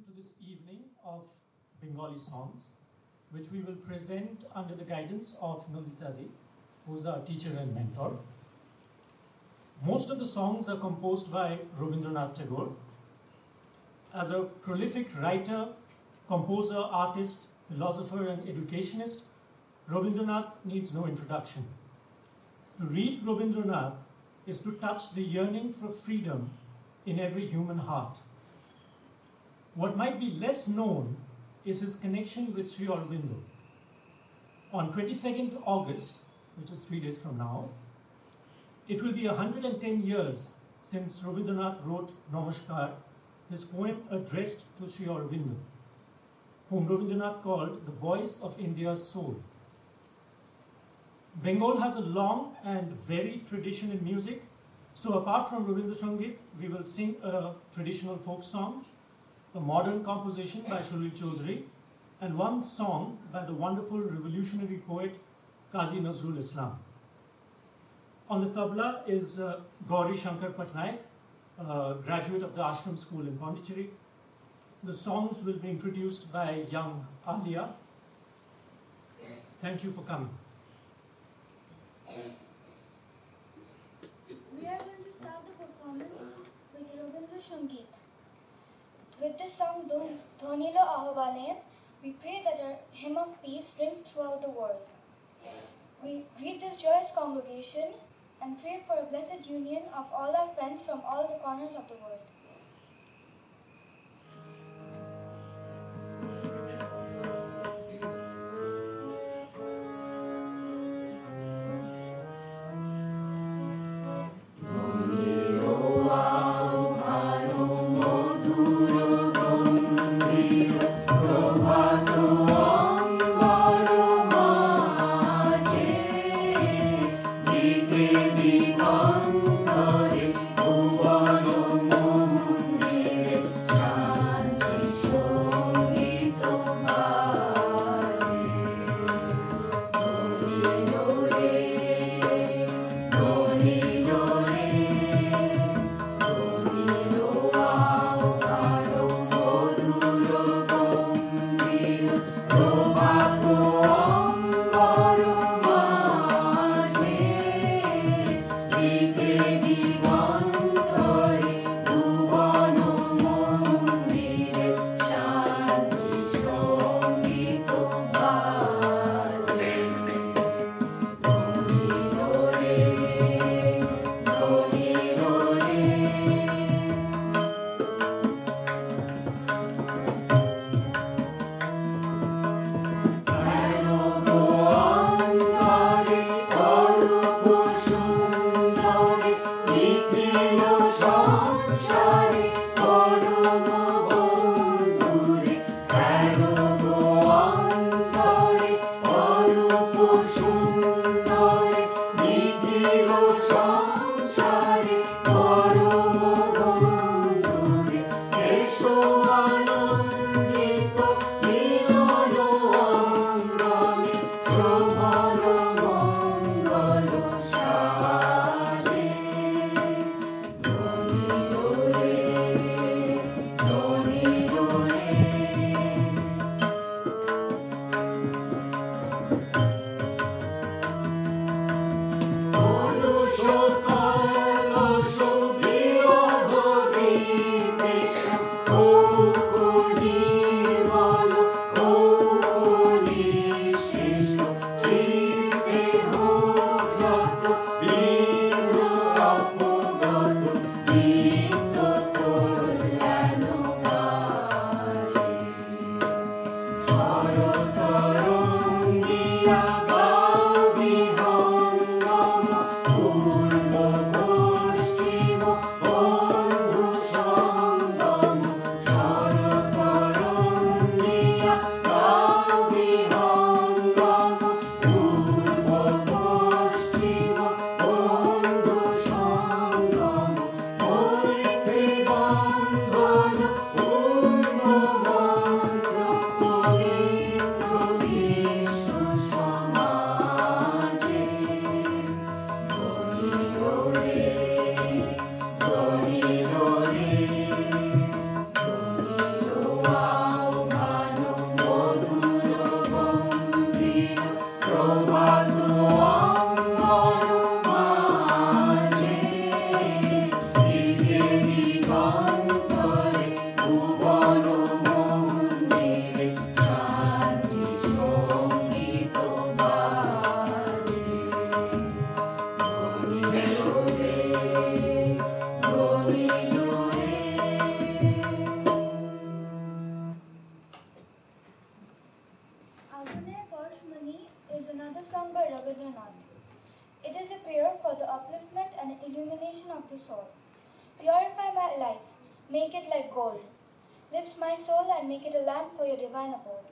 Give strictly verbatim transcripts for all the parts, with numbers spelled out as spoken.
welcome to this evening of Bengali songs, which we will present under the guidance of Nandita Di, who is our teacher and mentor. Most of the songs are composed by Rabindranath Tagore. As a prolific writer, composer, artist, philosopher, and educationist, Rabindranath needs no introduction. To read Rabindranath is to touch the yearning for freedom in every human heart. What might be less known is his connection with Sri Aurobindo. On twenty-second August, which is three days from now, it will be one hundred ten years since Rabindranath wrote Namaskar, his poem addressed to Sri Aurobindo, whom Rabindranath called the voice of India's soul. Bengal has a long and varied tradition in music, so apart from Rabindra Sangeet, we will sing a traditional folk song, a modern composition by Shalil Chaudhary, and one song by the wonderful revolutionary poet Qazi Nazrul Islam. On the tabla is uh, Gauri Shankar Patnaik, a graduate of the Ashram School in Pondicherry. The songs will be introduced by young Alia. Thank you for coming. We are going to start the performance with Rabindra Sangeet. With this song, Dhonilo Ahvane, we pray that our hymn of peace rings throughout the world. We greet this joyous congregation and pray for a blessed union of all our friends from all the corners of the world. Divanare, Bhuvano Moho like gold. Lift my soul and make it a lamp for your divine abode.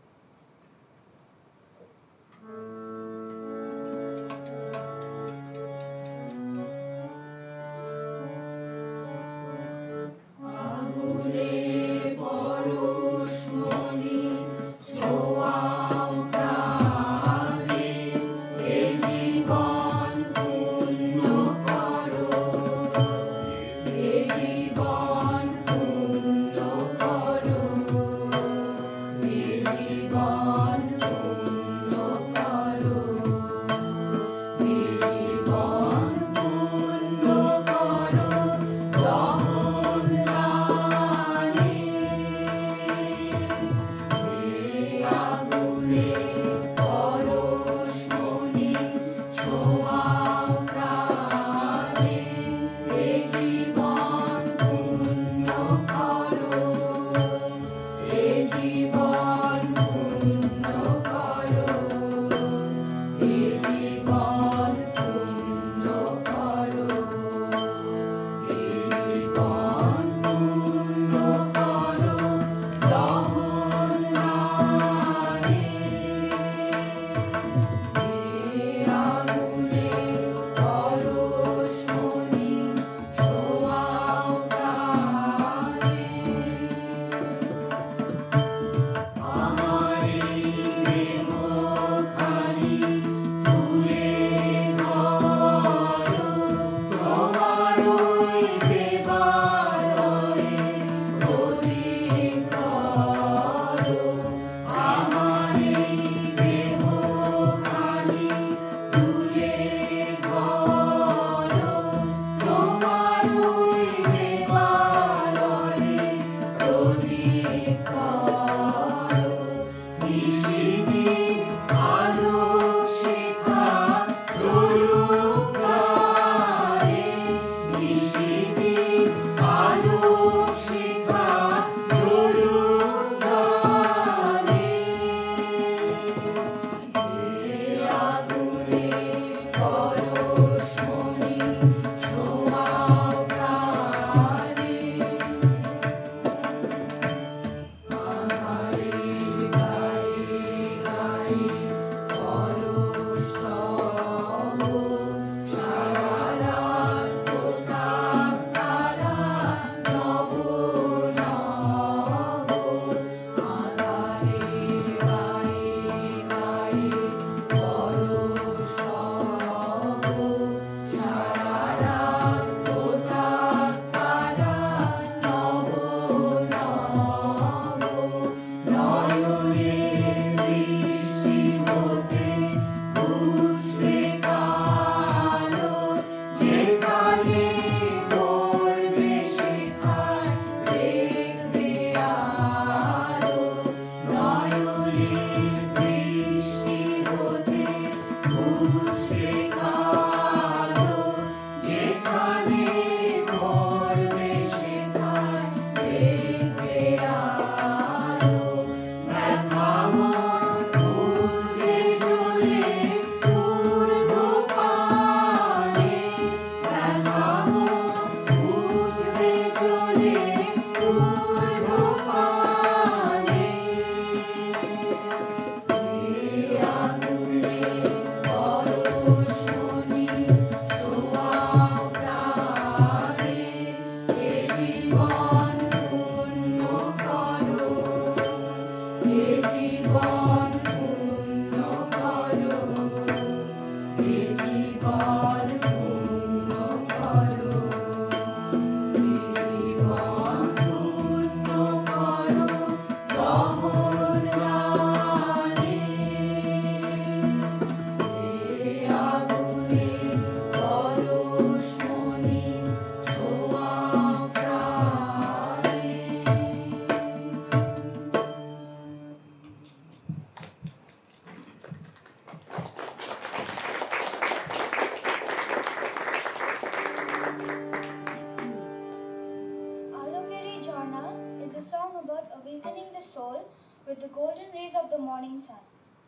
With the golden rays of the morning sun.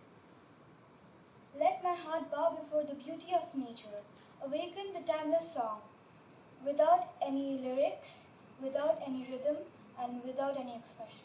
Let my heart bow before the beauty of nature, awaken the timeless song. Without any lyrics, without any rhythm, and without any expression.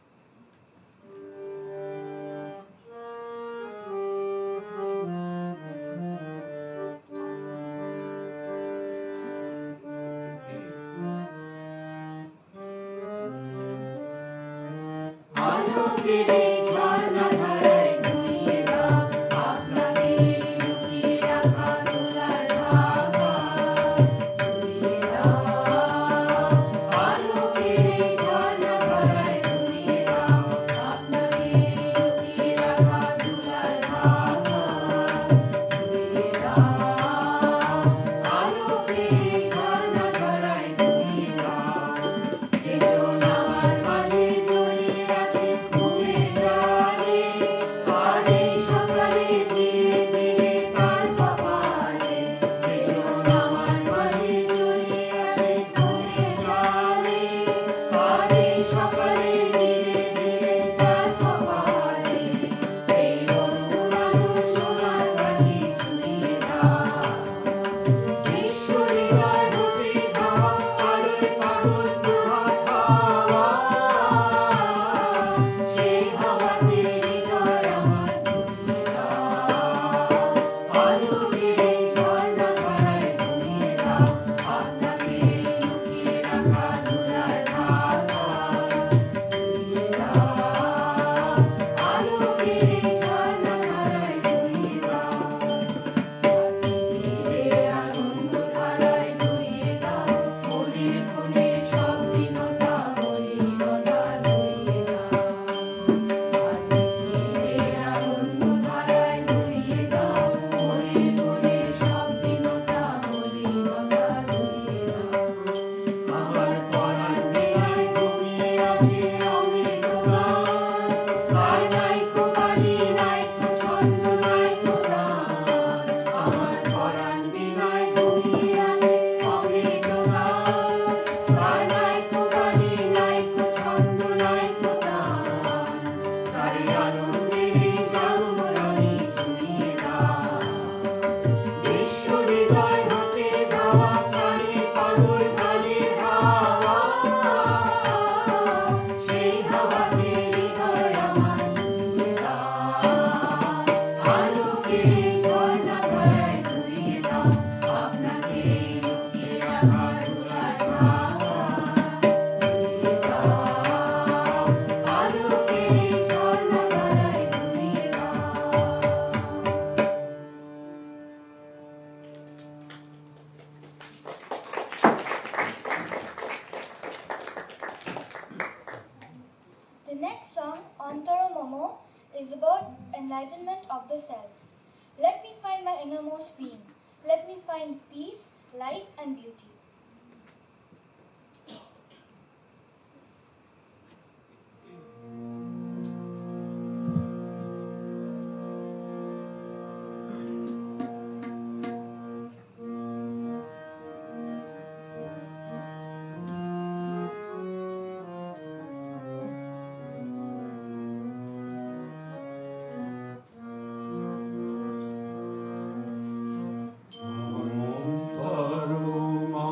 The next song, Antara Momo, is about enlightenment of the self. Let me find my innermost being. Let me find peace, light, and beauty. Om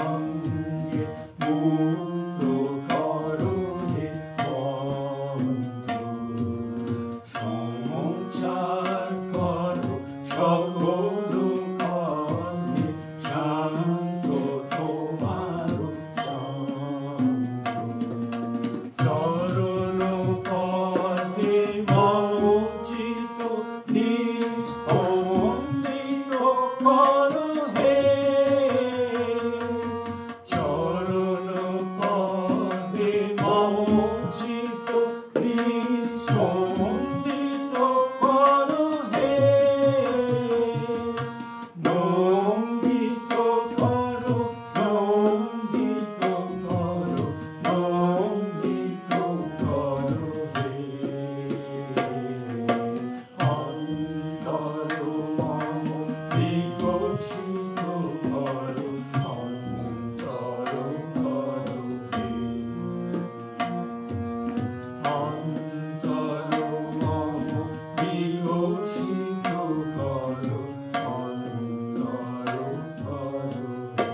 সঙ্গে মুক্ত করো হে বন্ধু, সংসার করো সকল কর্মে, শান্ত তোমার চরণ পদে মম চিত্ত নিস্পন্দিত করো হে, চরণ পদে মম চিত্ত নিস্পন্দিত করো হে, নন্দিত করো, নন্দিত করো, নন্দিত করো হে, অন্তর মম বিকশিত করো, অন্তর করো হে, অন্তর মম বিকশিত করো, অন্তর করো হে।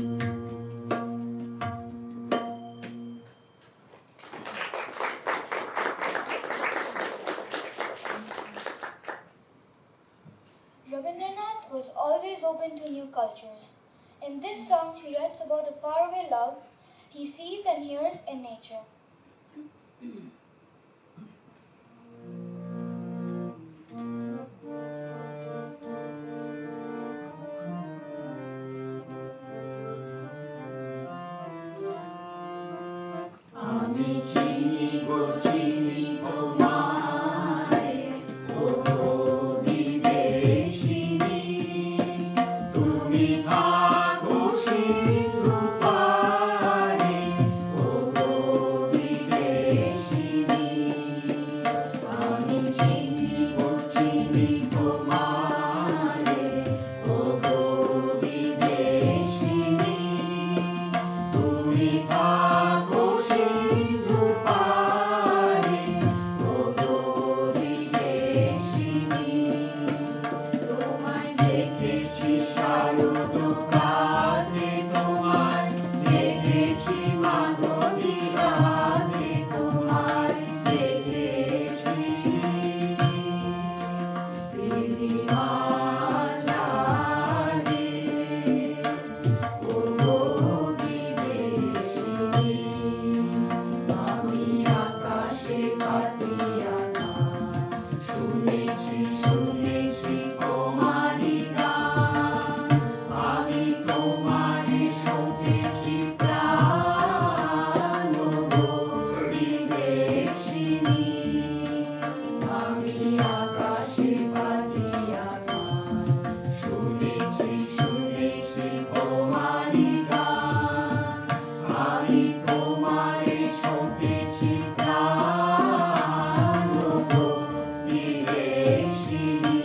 Rabindranath was always open to new cultures. In this song, he writes about a faraway love he sees and hears in nature. আমি চিনি গো চিনি তোমায়, ও গো বিদেশিনী, তুমি থাকো সিন্ধু পারে, ও গো বিদেশিনী, আমি চিনি গো চিনি তোমারে, ও গো বিদেশিনী, তুমি থাকো সিন্ধু পারে, ও গো বিদেশিনী, তোমায় দেখেছি শারদ প্রাতে, তোমায় দেখেছি মাধবী রাতে, তোমায় দেখেছি মাঝারে, ও গো বিদেশিনী, আমি আকাশে পাতিয়া গান, শুনেছি শুনেছি তোমারি গান, আমি তোমারে সপেছি প্রাণ, ও গো বিদেশিনী, আমি আকাশে পাতিয়া গান, শুনেছি শুনেছি তোমারি গান, আমি তোমারে সপেছি প্রাণ, ও গো বিদেশিনী,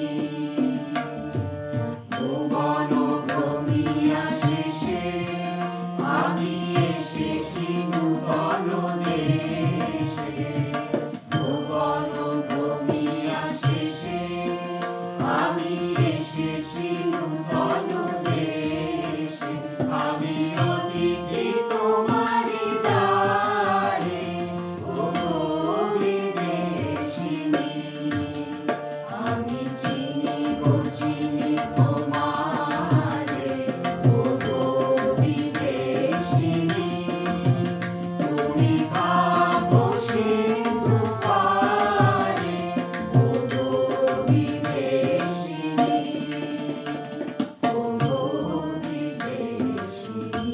ভুবন ভ্রমিয়া শেষে আমি এসেছি নূতন দেশে, ভুবন ভ্রমিয়া শেষে আমি এসেছি নূতন দেশে, আমি অতিথি তোমারি দ্বারে, ও গো বিদেশিনী, আমি চিনি গো চিনি তোমারে, ও গো বিদেশিনী, তুমি থাকো সিন্ধু পারে, ও গো বিদেশিনী, ও গো বিদেশিনী।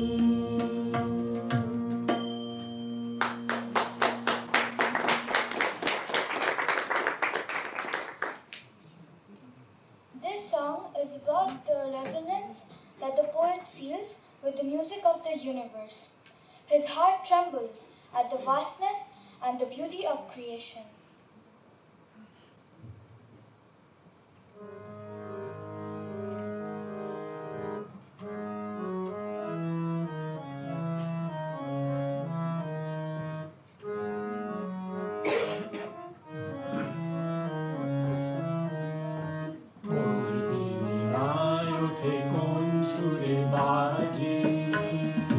This song is about the resonance that the poet feels with the music of the universe. His heart trembles at the vastness and the beauty of creation. ওঠে কোন সুরে বাজে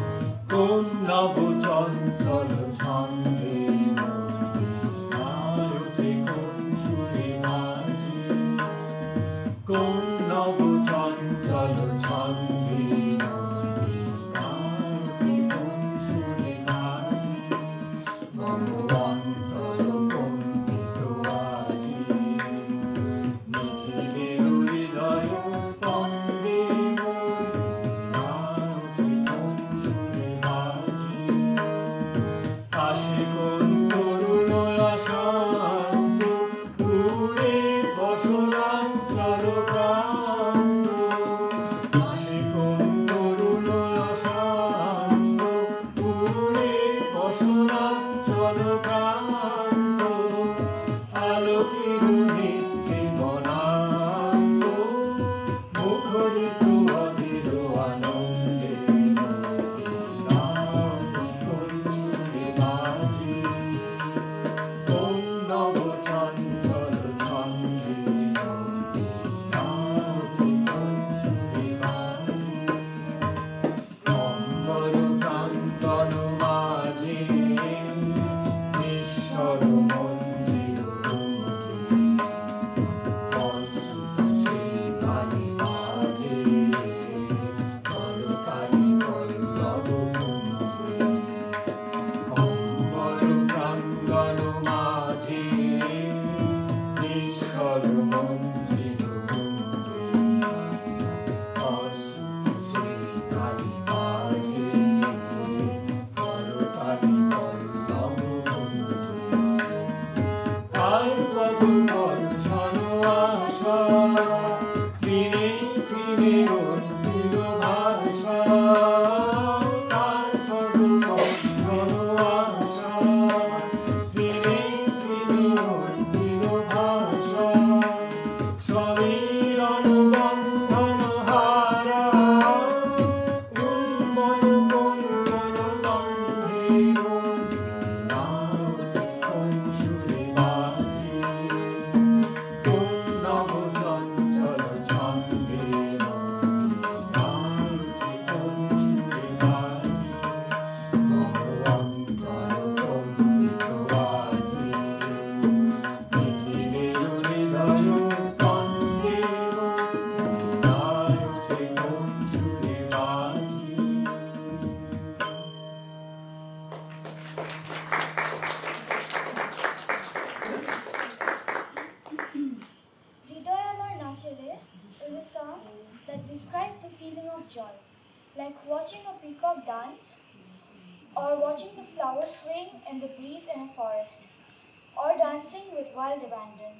or watching the flowers swaying in the breeze in a forest, or dancing with wild abandon.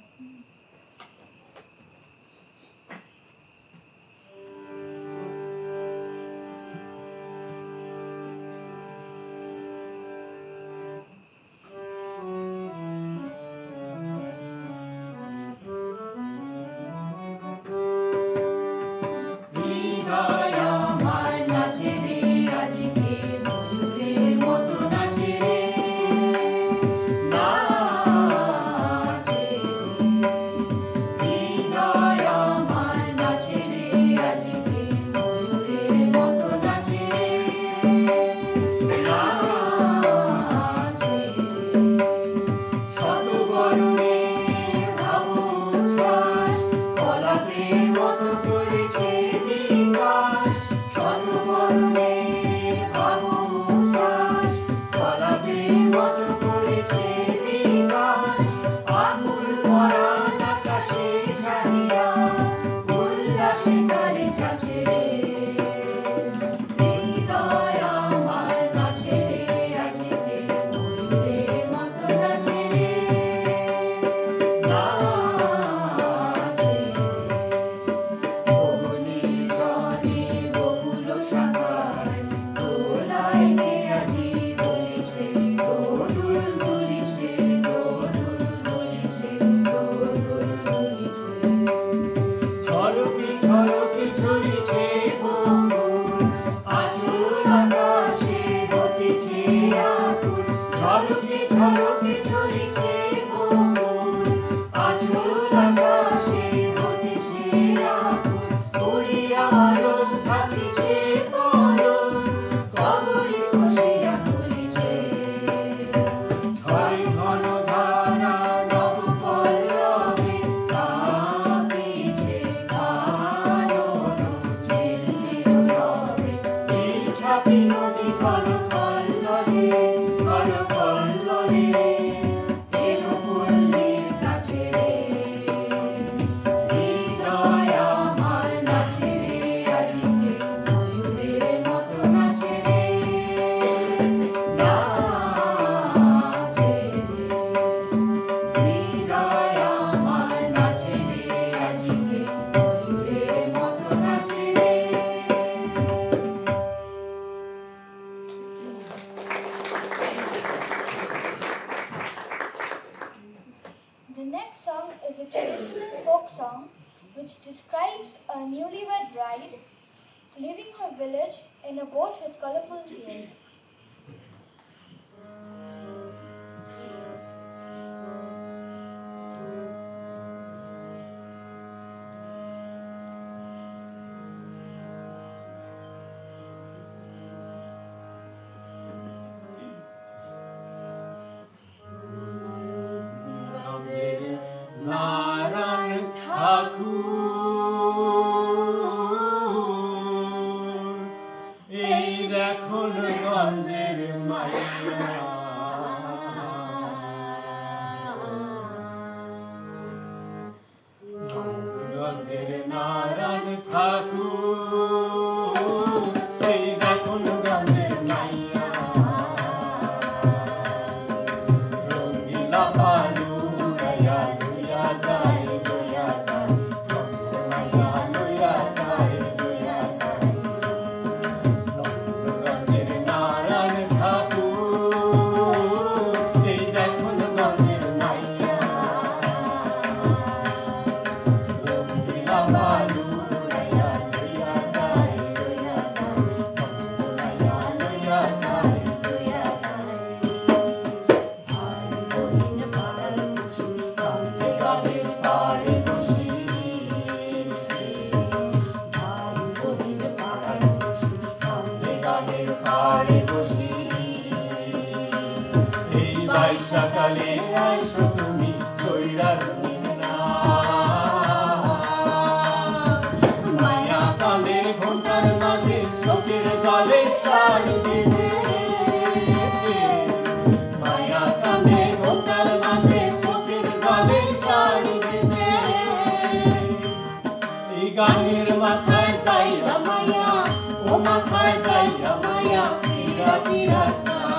The next song is a traditional folk song which describes a newlywed bride leaving her village in a boat with colorful sails. Narayan ঠাকুর এই দেখুন গঞ্জের মাইয়া গঞ্জের নারায়ণ ঠাকুর এই দেখুন গঞ্জের মাইয়া রঙিলা পালু সকালে আইসো তুমি সৈরার মিনা মায়া কালে ঘন্টার মাঝে চোখের জলে শাড়ি ভিজে মায়া কালে ঘন্টার মাঝে চোখের জলে শাড়ি ভিজে এই গানের মাথায় যাই মায়া ও মাথায় যাই মায়া ফিরা ফিরা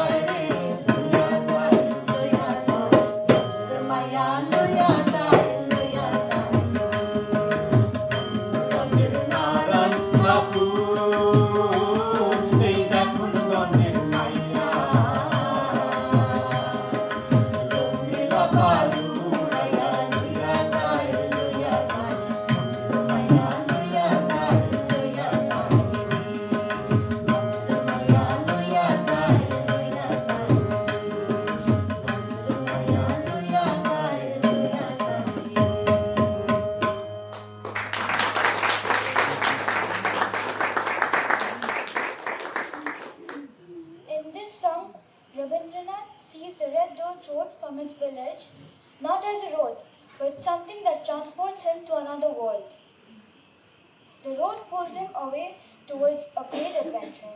road from his village, not as a road, but something that transports him to another world. The road pulls him away towards a great adventure.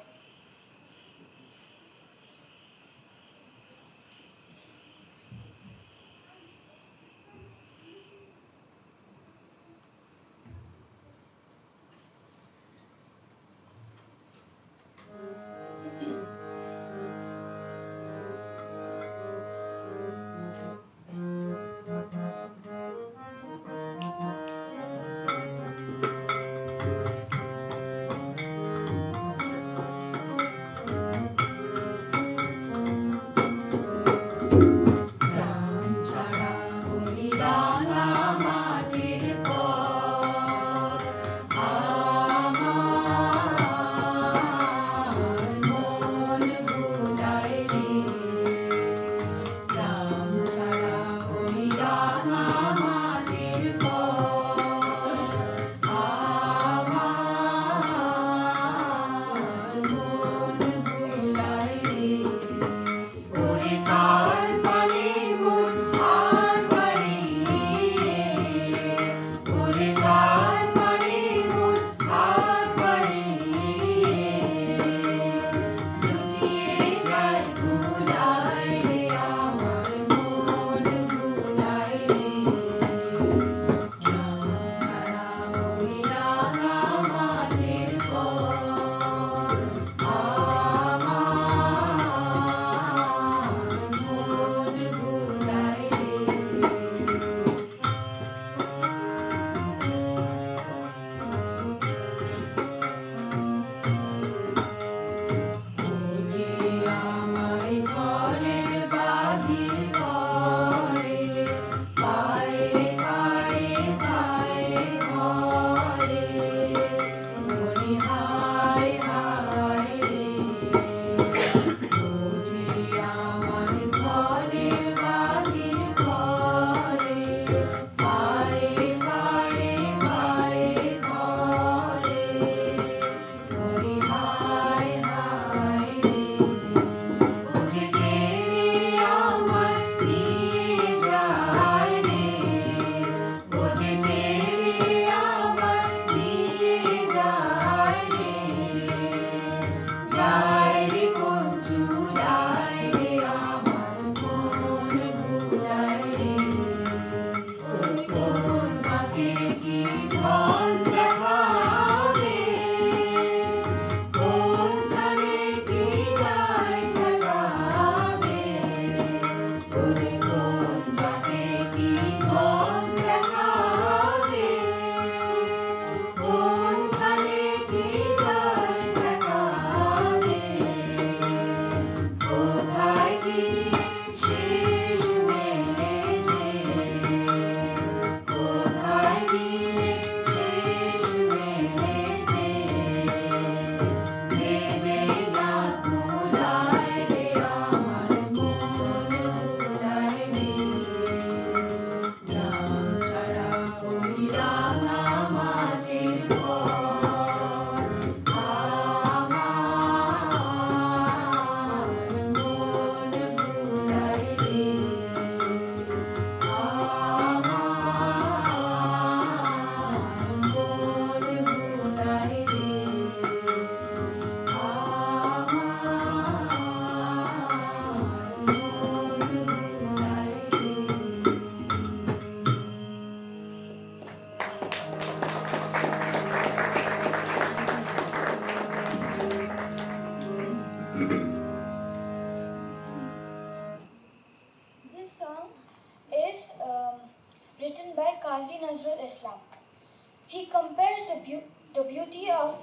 He compares the, beau- the beauty of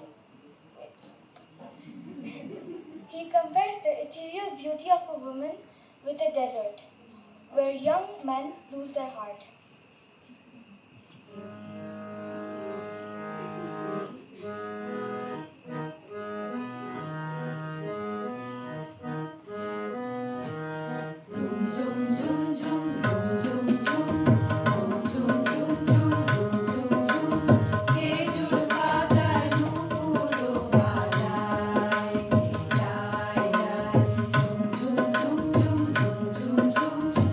he compares the ethereal beauty of a woman with a desert, where young men lose their heart. Zoom, zoom, zoom, zoom, zoom, zoom.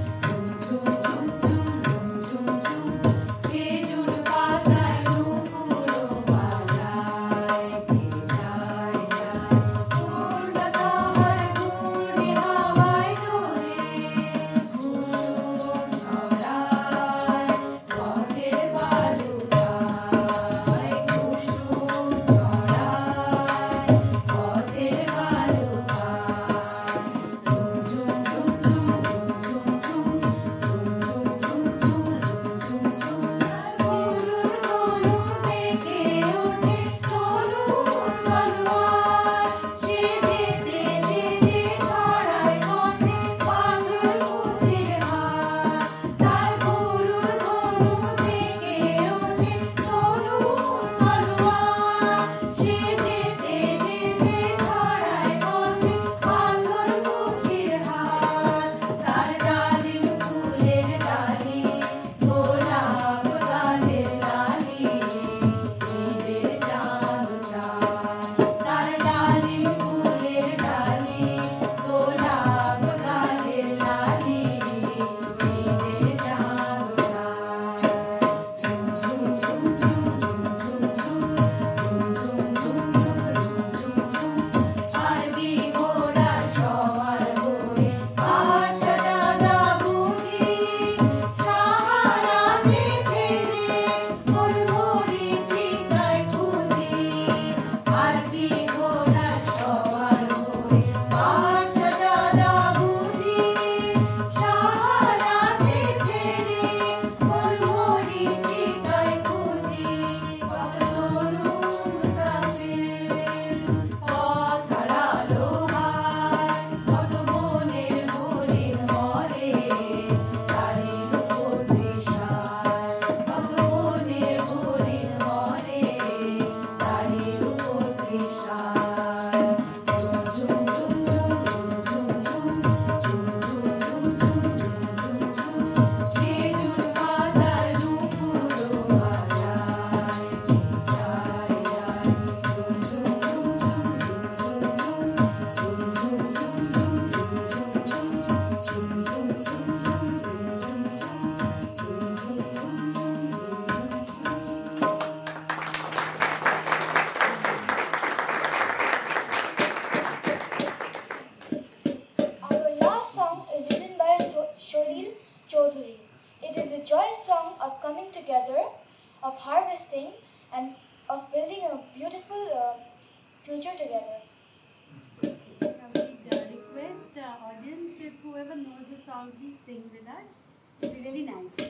sing and of building a beautiful uh, future together. I would uh, request uh, audience, if whoever knows the song, please sing with us. It will be really nice.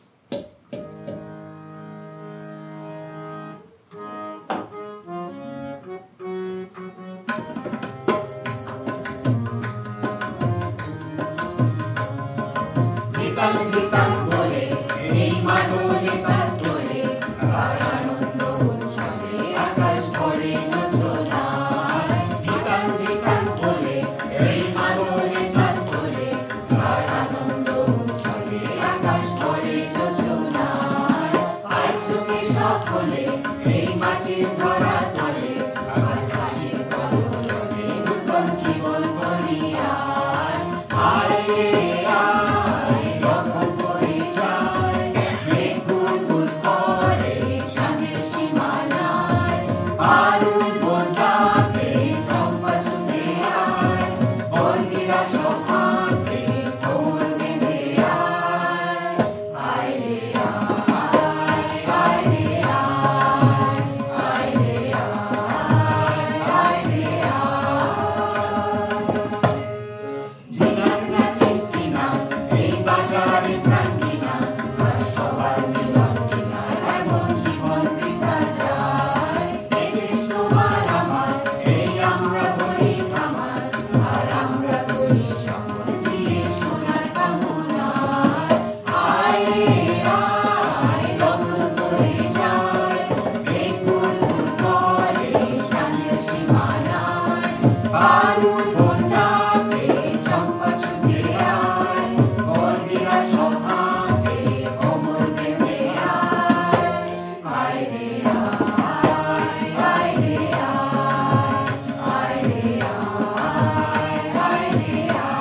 ধিতাং ধিতাং বলে এই মাদলে তার তোলে তার আনন্দ উৎসবে আকাশ ভরে যোজনায় ধিতাং ধিতাং বলে এই মাদলে তার তোলে তার আনন্দ উৎসবে আকাশ ভরে যোজনায় আজ ছুটে সকলে এই মাটির ধরা তলে আজ হাসি কলরবে নূতন জীবন করিয়ায় আয় আয় লক্ষ্য করে যায় মেঘ গুল করে চাঁদের সীমানায় আরুণ বন্যাকে চম্পা ছুঁতে আয় বন্দিরা সভাকে কোমর বেঁধে আয় আয় রে আয় আয় রে আয় আয় রে আয় আয় রে আয় ঝিনার নাচে কিনা এই বাজারে প্রাণ কিনা আর সবার মিলন কিনা এমন জীবন বৃথা যায় এই দেশ তোমার আমার এই আমরা করি আমার আর আমরা করি শপথ দিয়ে সোনার কামনায় আয় রে আয় লগ্ন করে যায় মেঘ গুল করে চাঁদের সীমানায় আরুণ বন্যাকে চম্পা ছুঁতে আয় বন্দিরা সভাকে কোমর বেঁধে আয় আয় রে আয় আয় রে আয় আয় রে আয় আয় রে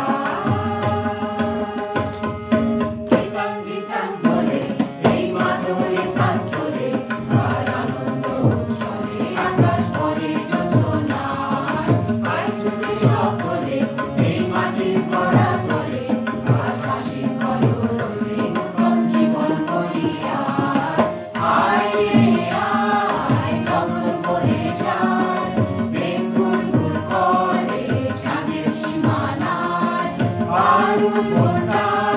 আয় ধিতাং ধিতাং বলে এই মাদলে তার তোলে তার আনন্দ উৎসবে আকাশ ভরে যোজনায় আজ ছুটে সকলে এই মাটির ধরা তোলে আজ হাসি কলরবে নূতন জীবন করিয়ায় আয় রে আয় লগ্ন করে যায় মেঘ গুল গুল করে চাঁদের সীমানায় আরুণ বন্যা